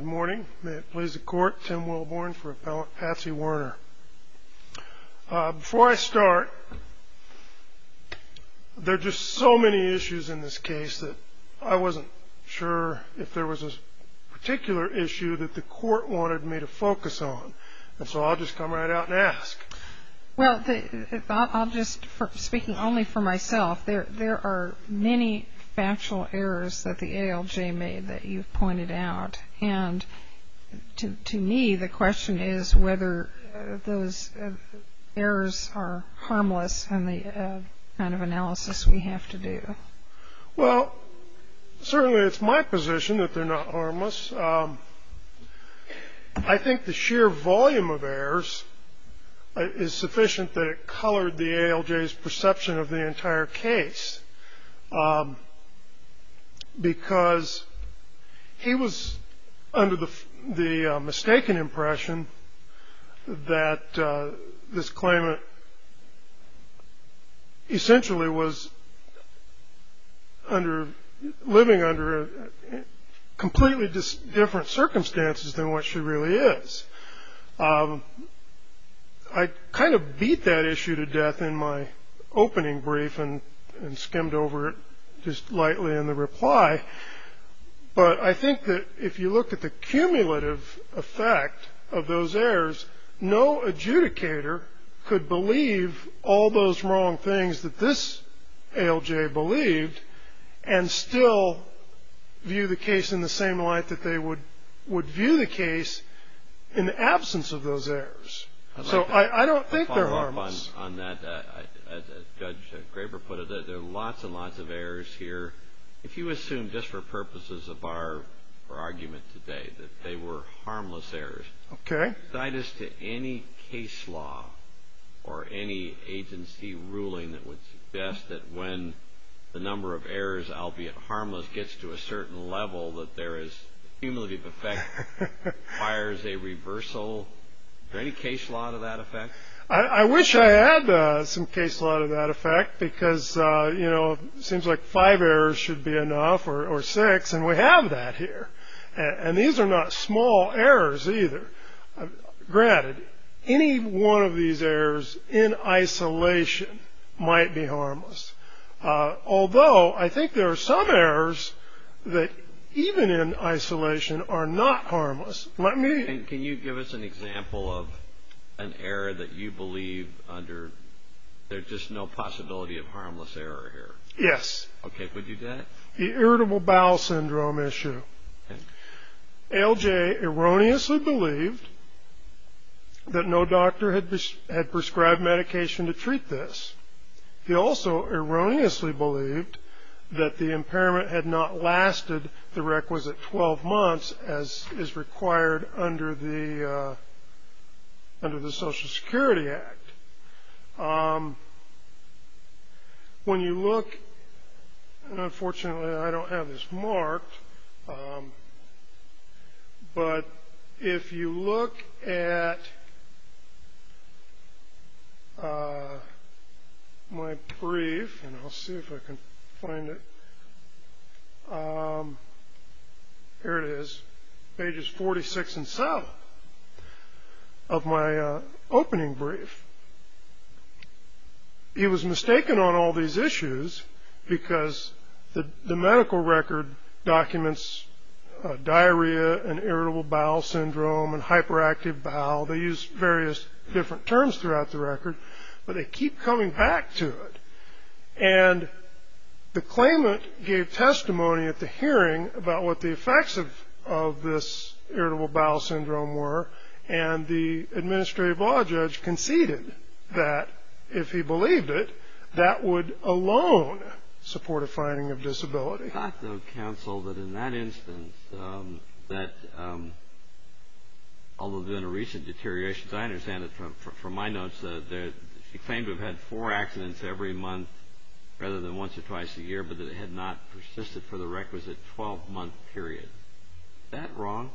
morning. May it please the Court, Tim Wilborn for Appellant Patsy Werner. Before I start, there are just so many issues in this case that I wasn't sure if there was a particular issue that the Court wanted me to focus on. And so I'll just come right out and ask. Well, I'll just, speaking only for myself, there are many factual errors that the ALJ made that you've pointed out. And to me, the question is whether those errors are harmless and the kind of analysis we have to do. Well, certainly it's my position that they're not harmless. I think the sheer volume of errors is sufficient that it colored the ALJ's perception of the entire case, because he was under the mistaken impression that this claimant essentially was living under completely different circumstances than what she really is. I kind of beat that issue to death in my opening brief and skimmed over it just lightly in the reply. But I think that if you look at the cumulative effect of those errors, no adjudicator could believe all those wrong things that this ALJ believed and still view the case in the same light that they would view the case in the absence of those errors. So I don't think they're harmless. On that, as Judge Graber put it, there are lots and lots of errors here. If you assume, just for purposes of our argument today, that they were harmless errors, okay, cite us to any case law or any agency ruling that would suggest that when the number of errors, albeit harmless, gets to a certain level, that there is cumulative effect, requires a reversal. Is there any case law to that effect? I wish I had some case law to that effect, because it seems like 5 errors should be enough, or 6, and we have that here. And these are not small errors either. Granted, any one of these errors in isolation might be harmless. Although I think there are some errors that even in isolation are not harmless. Can you give us an example of an error that you believe there's just no possibility of harmless error here? Yes. Okay, would you do that? The irritable bowel syndrome issue. Okay. ALJ erroneously believed that no doctor had prescribed medication to treat this. He also erroneously believed that the impairment had not lasted the requisite 12 months as is required under the Social Security Act. When you look, and unfortunately I don't have this marked, but if you look at my brief, and I'll see if I can find it. Here it is, pages 46 and 7 of my opening brief. He was mistaken on all these issues because the medical record documents diarrhea and irritable bowel syndrome and hyperactive bowel. They use various different terms throughout the record, but they keep coming back to it. And the claimant gave testimony at the hearing about what the effects of this irritable bowel syndrome were, and the administrative law judge conceded that if he believed it, that would alone support a finding of disability. I thought, though, counsel, that in that instance, although there's been a recent deterioration, as I understand it from my notes, she claimed to have had 4 accidents every month rather than once or twice a year, but that it had not persisted for the requisite 12-month period. Is that wrong?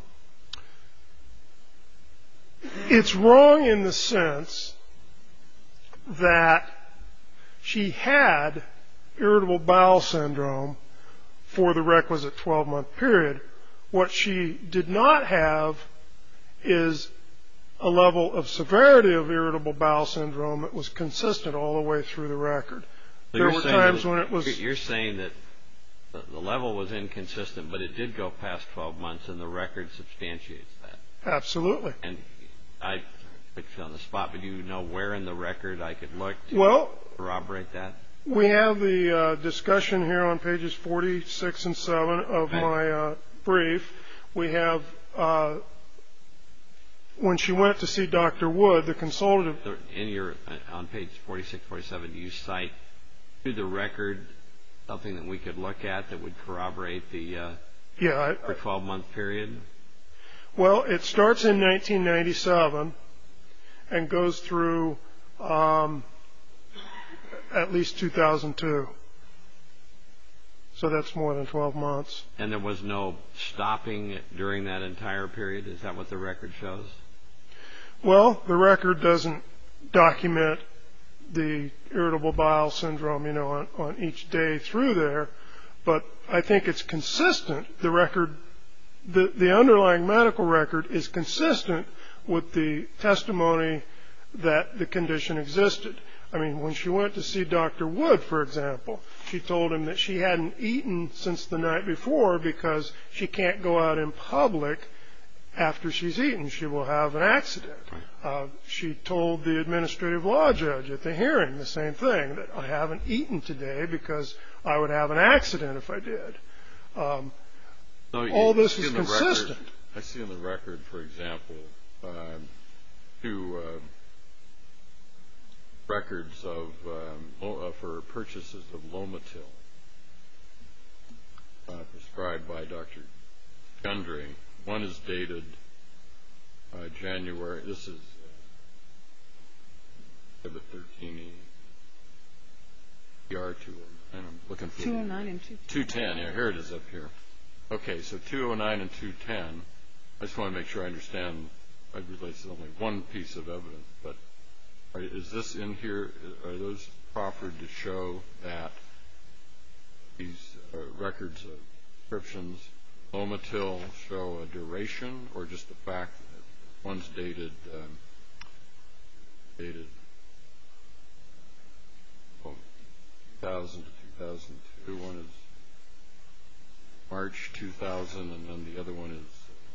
It's wrong in the sense that she had irritable bowel syndrome for the requisite 12-month period. What she did not have is a level of severity of irritable bowel syndrome that was consistent all the way through the record. So there were times when it was... You're saying that the level was inconsistent, but it did go past 12 months, and the record substantiates that. Absolutely. And I put you on the spot, but do you know where in the record I could look to corroborate that? We have the discussion here on pages 46 and 7 of my brief. We have, when she went to see Dr. Wood, the consultative... On page 46, 47, do you cite to the record something that we could look at that would corroborate the 12-month period? Well, it starts in 1997 and goes through at least 2002. So that's more than 12 months. And there was no stopping during that entire period? Is that what the record shows? Well, the record doesn't document the irritable bowel syndrome, on each day through there, but I think it's consistent. The record, the underlying medical record is consistent with the testimony that the condition existed. I mean, when she went to see Dr. Wood, for example, she told him that she hadn't eaten since the night before because she can't go out in public after she's eaten. She will have an accident. She told the administrative law judge at the hearing the same thing, that I haven't eaten today because I would have an accident if I did. All this is consistent. I see in the record, for example, two records for purchases of Lomatil prescribed by Dr. Gundry. One is dated January. This is Exhibit 13E, ER 209. I'm looking for 209 and 210. Yeah, here it is up here. Okay, so 209 and 210. I just want to make sure I understand. I realize it's only one piece of evidence, but is this in here? Are those proffered to show that these records of prescriptions, Lomatil, show a duration, or just the fact that one's dated 2000 to 2002, one is March 2000, and then the other one is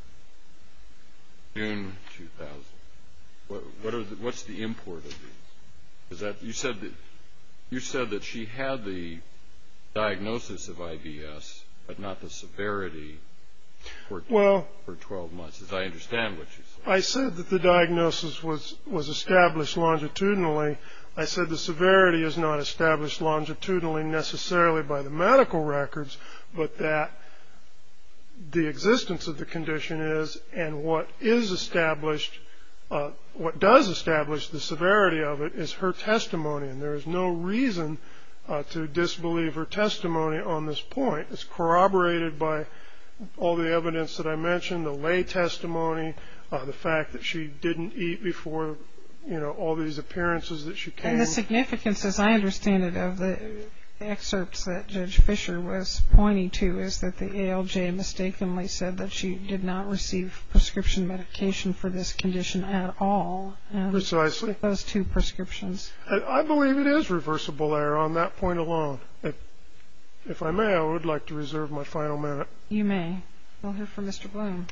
June 2000. What's the import of these? Is that you said that she had the diagnosis of IBS, but not the severity for 12 months, as I understand what you said. I said that the diagnosis was established longitudinally. I said the severity is not established longitudinally necessarily by the medical records, but that the existence of the condition is, and what is established, what does establish the severity of it is her testimony, and there is no reason to disbelieve her testimony on this point. It's corroborated by all the evidence that I mentioned, the lay testimony, the fact that she didn't eat before, all these appearances that she came. And the significance, as I understand it, of the excerpts that Judge Fisher was pointing to is that the ALJ mistakenly said that she did not receive prescription medication for this condition at all. Precisely. Those two prescriptions. I believe it is reversible error on that point alone. If I may, I would like to reserve my final minute. You may. We'll hear from Mr. Bloom.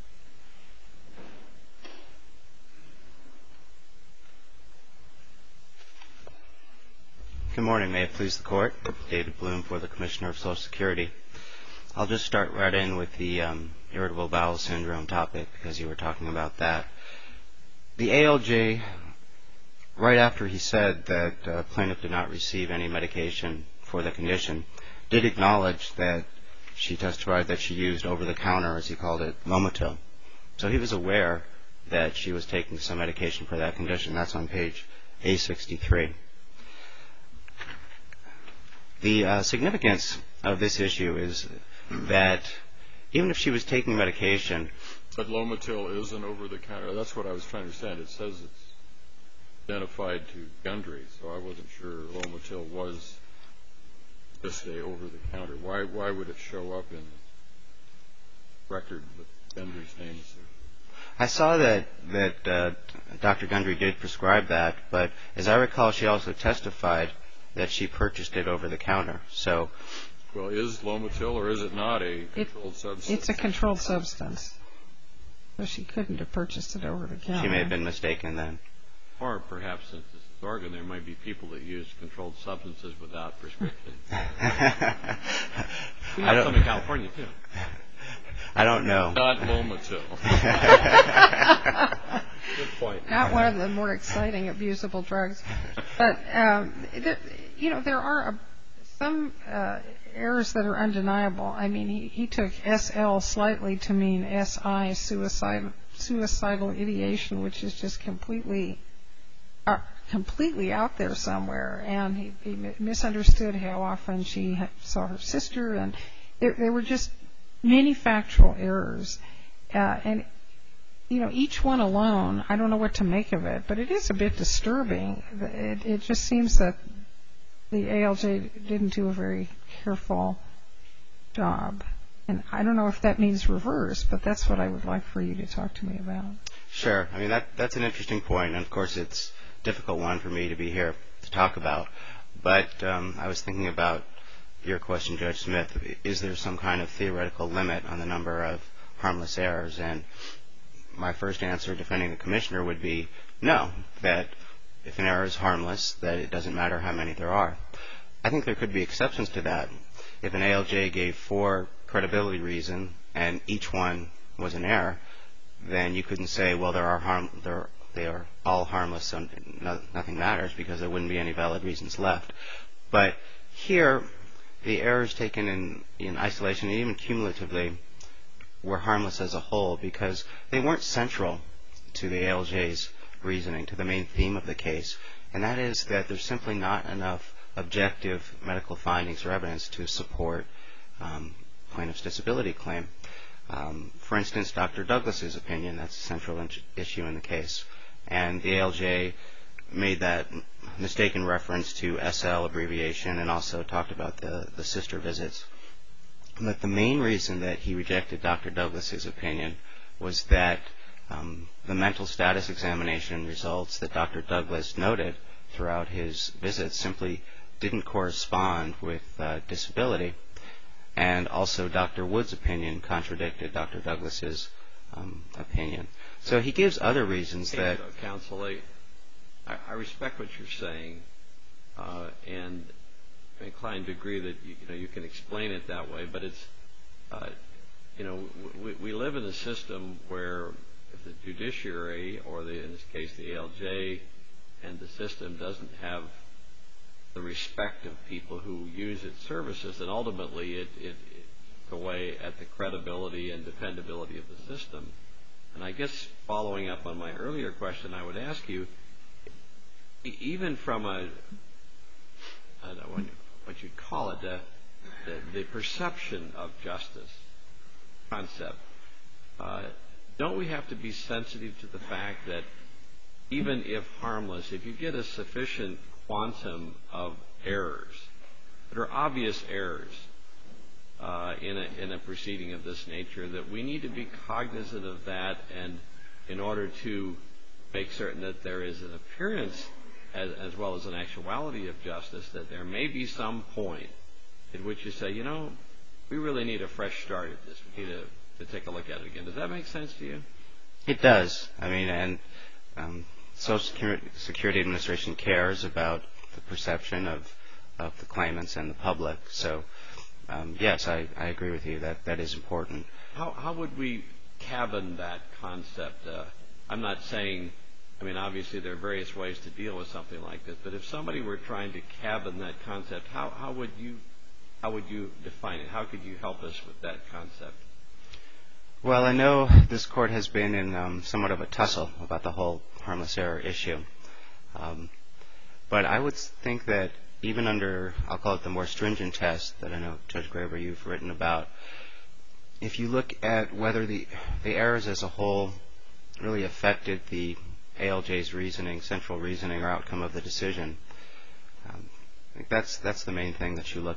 Good morning. May it please the Court. David Bloom for the Commissioner of Social Security. I'll just start right in with the irritable bowel syndrome topic because you were talking about that. The ALJ, right after he said that plaintiff did not receive any medication for the condition, did acknowledge that she testified that she used over-the-counter, as he called it, Lomatil. So he was aware that she was taking some medication for that condition. That's on page A63. The significance of this issue is that even if she was taking medication... But Lomatil is an over-the-counter. That's what I was trying to understand. It says it's identified to Gundry, so I wasn't sure Lomatil was this day over-the-counter. Why would it show up in record with Gundry's name associated? I saw that Dr. Gundry did prescribe that, but as I recall, she also testified that she purchased it over the counter. So, well, is Lomotil or is it not a controlled substance? It's a controlled substance. So she couldn't have purchased it over the counter. She may have been mistaken then. Or perhaps since this is Oregon, there might be people that use controlled substances without prescription. We have some in California, too. I don't know. Not Lomotil. Good point. Not one of the more exciting abusable drugs. But, there are some errors that are undeniable. I mean, he took SL slightly to mean SI, suicidal ideation, which is just completely out there somewhere. And he misunderstood how often she saw her sister. And there were just many factual errors. And each one alone, I don't know what to make of it, but it is a bit disturbing. It just seems that the ALJ didn't do a very careful job. And I don't know if that means reverse, but that's what I would like for you to talk to me about. Sure. I mean, that's an interesting point, and of course it's a difficult one for me to be here to talk about. But I was thinking about your question, Judge Smith. Is there some kind of theoretical limit on the number of harmless errors? And my first answer defending the commissioner would be no, that if an error is harmless, that it doesn't matter how many there are. I think there could be exceptions to that. If an ALJ gave 4 credibility reasons and each one was an error, then you couldn't say, well, they are all harmless, so nothing matters, because there wouldn't be any valid reasons left. But here, the errors taken in isolation, and even cumulatively, were harmless as a whole because they weren't central to the ALJ's reasoning, to the main theme of the case, and that is that there's simply not enough objective medical findings or evidence to support plaintiff's disability claim. For instance, Dr. Douglas's opinion, that's a central issue in the case, and the ALJ made that mistaken reference to SL abbreviation and also talked about the sister visits. But the main reason that he rejected Dr. Douglas's opinion was that the mental status examination results that Dr. Douglas noted throughout his visits simply didn't correspond with disability. And also Dr. Wood's opinion contradicted Dr. Douglas's opinion. So he gives other reasons that... Counsel, I respect what you're saying, and I'm inclined to agree that you can explain it that way, but it's, we live in a system where if the judiciary, or in this case the ALJ, and the system doesn't have the respect of people who use its services, then ultimately it eats away at the credibility and dependability of the system. And I guess following up on my earlier question, I would ask you, even from I don't know what you'd call it, the perception of justice concept, don't we have to be sensitive to the fact that even if harmless, if you get a sufficient quantum of errors that are obvious errors in a proceeding of this nature, that we need to be cognizant of that, and in order to make certain that there is an appearance as well as an actuality of justice, that there may be some point at which you say, we really need a fresh start at this. We need to take a look at it again. Does that make sense to you? It does. I mean, and Social Security Administration cares about the perception of the claimants and the public. So, yes, I agree with you that that is important. How would we cabin that concept? I'm not saying, obviously there are various ways to deal with something like this, but if somebody were trying to cabin that concept, how would you define it? How could you help us with that concept? Well, I know this court has been in somewhat of a tussle about the whole harmless error issue. But I would think that even under, I'll call it the more stringent test that I know, Judge Graber, you've written about, if you look at whether the errors as a whole really affected the ALJ's reasoning, central reasoning or outcome of the decision, I think that's the main thing that you look at.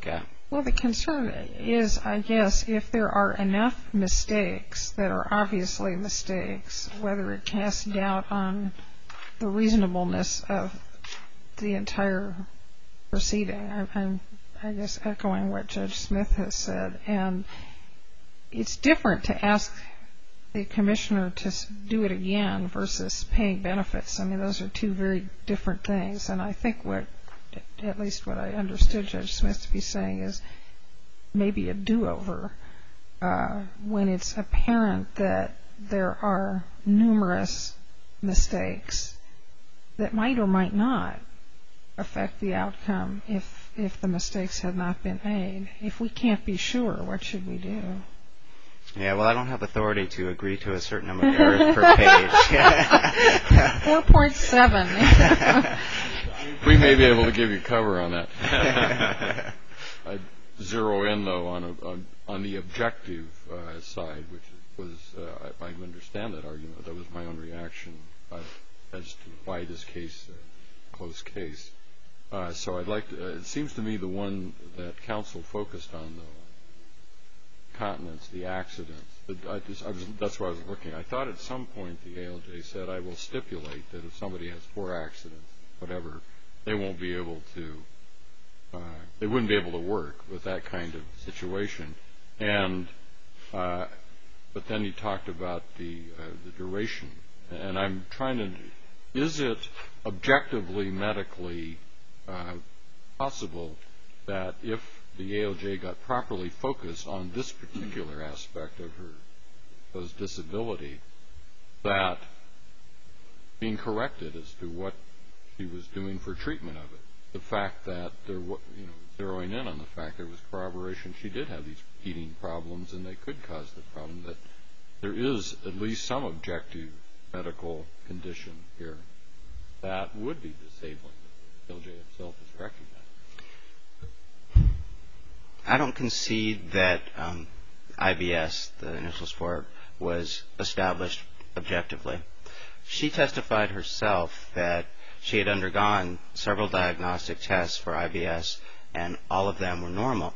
Well, the concern is, I guess, if there are enough mistakes that are obviously mistakes, whether it casts doubt on the reasonableness of the entire proceeding. I'm, I guess, echoing what Judge Smith has said. And it's different to ask the commissioner to do it again versus paying benefits. I mean, those are two very different things. And I think at least what I understood Judge Smith to be saying is maybe a do-over when it's apparent that there are numerous mistakes that might or might not affect the outcome if the mistakes had not been made. If we can't be sure, what should we do? Yeah, well, I don't have authority to agree to a certain number of errors per page. 4.7. We may be able to give you cover on that. I zero in, though, on the objective side, which was, I understand that argument. That was my own reaction as to why this case, close case. So I'd like to, it seems to me the one that counsel focused on, though, continence, the accidents. That's why I was looking. I thought at some point the ALJ said, I will stipulate that if somebody has 4 accidents, whatever, they won't be able to, they wouldn't be able to work with that kind of situation. And, but then he talked about the duration. And I'm trying to, is it objectively, medically possible that if the ALJ got properly focused on this particular aspect of her disability, that being corrected as to what she was doing for treatment of it, the fact that there, zeroing in on the fact there was corroboration she did have these eating problems and they could cause the problem, that there is at least some objective medical condition here that would be disabling. The ALJ itself is recognized. I don't concede that IBS, the initial sport, was established objectively. She testified herself that she had undergone several diagnostic tests for IBS and all of them were normal.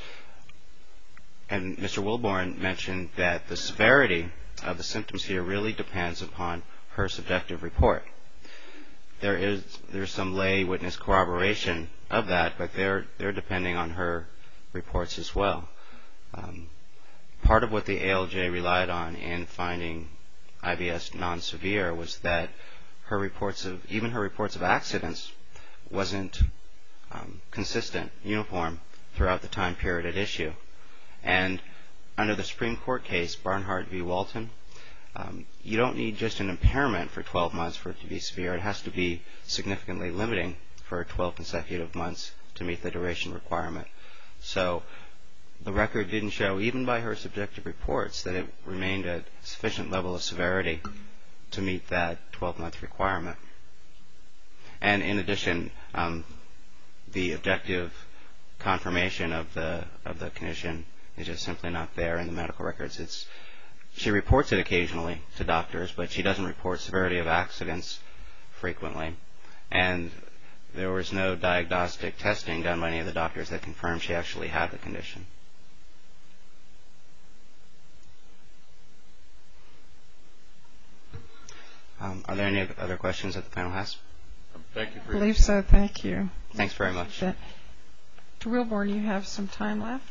And Mr. Wilborn mentioned that the severity of the symptoms here really depends upon her subjective report. There's some lay witness corroboration of that, but they're depending on her reports as well. Part of what the ALJ relied on in finding IBS non-severe was that her reports of accidents wasn't consistent, uniform throughout the time period at issue. And under the Supreme Court case, Barnhart v. Walton, you don't need just an impairment for 12 months for it to be severe. It has to be significantly limiting for 12 consecutive months to meet the duration requirement. So the record didn't show, even by her subjective reports, that it remained at a sufficient level of severity to meet that 12-month requirement. And in addition, the objective confirmation of the condition is just simply not there in the medical records. She reports it occasionally to doctors, but she doesn't report severity of accidents frequently. And there was no diagnostic testing done by any of the doctors that confirmed she actually had the condition. Are there any other questions that the panel has? Thank you. I believe so. Thank you. Thanks very much. Mr. Wilborn, you have some time left.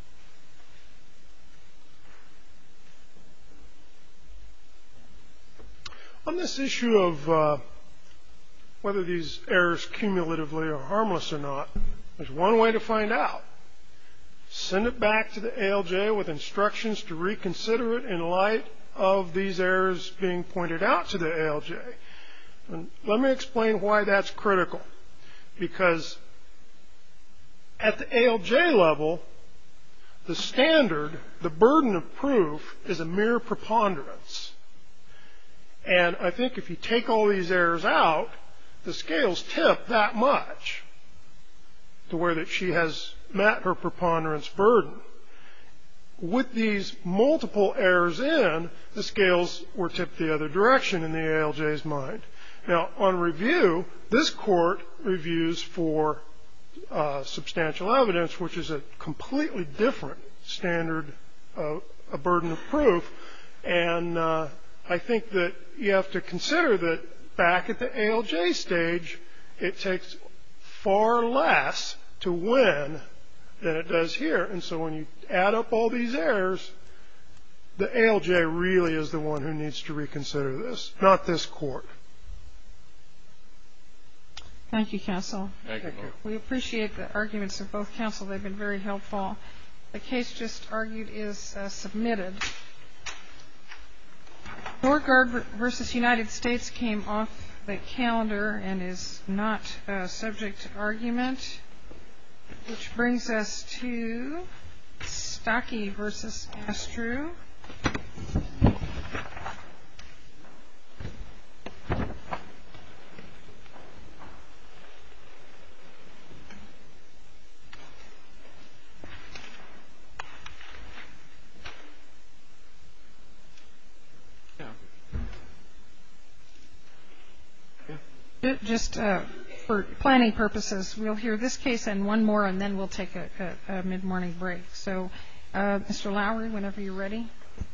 On this issue of whether these errors cumulatively are harmless or not, there's one way to find out. Send it back to the ALJ with instructions to reconsider it in light of these errors being pointed out to the ALJ. And let me explain why that's critical. Because at the ALJ level, the standard, the burden of proof, is a mere preponderance. And I think if you take all these errors out, the scales tip that much to where that she has met her preponderance burden. With these multiple errors in, the scales were tipped the other direction in the ALJ's mind. Now, on review, this court reviews for substantial evidence, which is a completely different standard, a burden of proof. And I think that you have to consider that back at the ALJ stage, it takes far less to win than it does here. And so when you add up all these errors, the ALJ really is the one who needs to reconsider this, not this court. Thank you, counsel. Thank you. We appreciate the arguments of both counsel. They've been very helpful. The case just argued is submitted. Norgard v. United States came off the calendar and is not subject to argument, which brings us to Stockey v. Astru. Just for planning purposes, we'll hear this case and one more, and then we'll take a mid-morning break. So, Mr. Lowry, whenever you're ready.